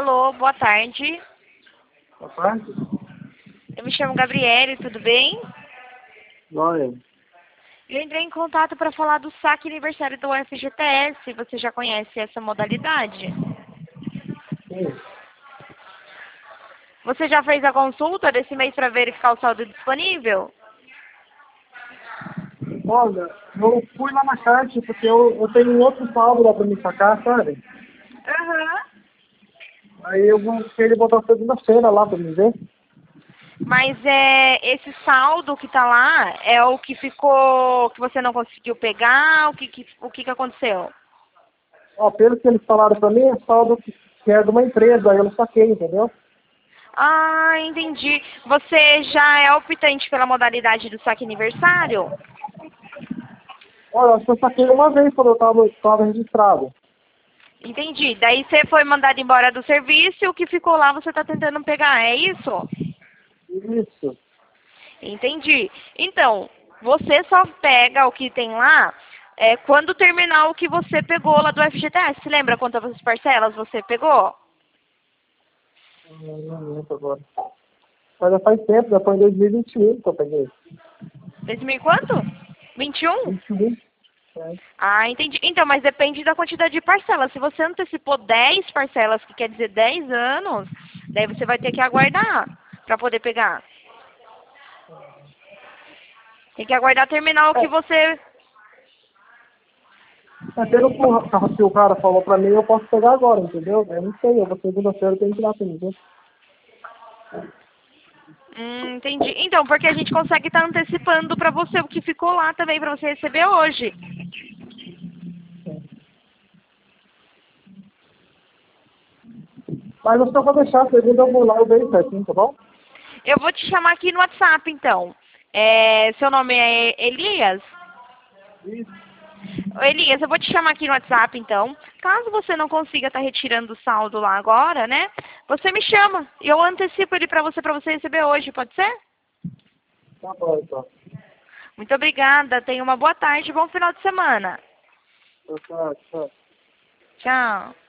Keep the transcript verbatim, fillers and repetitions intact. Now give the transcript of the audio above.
Alô, boa tarde. Boa tarde. Eu me chamo Gabriele, tudo bem? Glória. Eu entrei em contato para falar do saque aniversário do F G T S. Você já conhece essa modalidade? Sim. Você já fez a consulta desse mês para verificar o saldo disponível? Olha, eu fui lá na caixa porque eu, eu tenho um outro saldo lá pra me sacar, sabe? Aham. Aí eu vou querer botar segunda-feira lá pra me ver. Mas é, esse saldo que tá lá é o que ficou, que você não conseguiu pegar? O que, que, o que, que aconteceu? Ó, pelo que eles falaram pra mim, é saldo que que é de uma empresa, aí eu não saquei, entendeu? Ah, entendi. Você já é optante pela modalidade do saque aniversário? Olha, acho que eu saquei uma vez quando eu tava, tava registrado. Entendi. Daí você foi mandado embora do serviço e o que ficou lá você está tentando pegar, é isso? Isso. Entendi. Então, você só pega o que tem lá é, quando terminar o que você pegou lá do F G T S. Você lembra quantas parcelas você pegou? Não, não lembro agora. Mas já faz tempo, já foi em dois mil e vinte e um que eu peguei. dois mil e quanto? vinte e um? vinte e um. É. Ah, entendi. Então, mas depende da quantidade de parcelas. Se você antecipou dez parcelas, que quer dizer dez anos, daí você vai ter que aguardar para poder pegar. Tem que aguardar terminar o que você... É, pelo que o, ca- que o cara falou pra mim, eu posso pegar agora, entendeu? Eu não sei, eu vou segunda-feira, eu tenho que ir lá pra me ver. Hum, entendi. Então, porque a gente consegue estar antecipando para você o que ficou lá também, para você receber hoje. Mas eu só vou deixar, segunda eu vou lá, eu vejo certinho, tá bom? Eu vou te chamar aqui no WhatsApp, então. É, seu nome é Elias? Isso. Ô, Elias, eu vou te chamar aqui no WhatsApp, então. Caso você não consiga estar retirando o saldo lá agora, né? Você me chama e eu antecipo ele para você, para você receber hoje, pode ser? Tá bom, então. Muito obrigada. Tenha uma boa tarde e bom final de semana. Tchau, tchau. Tchau.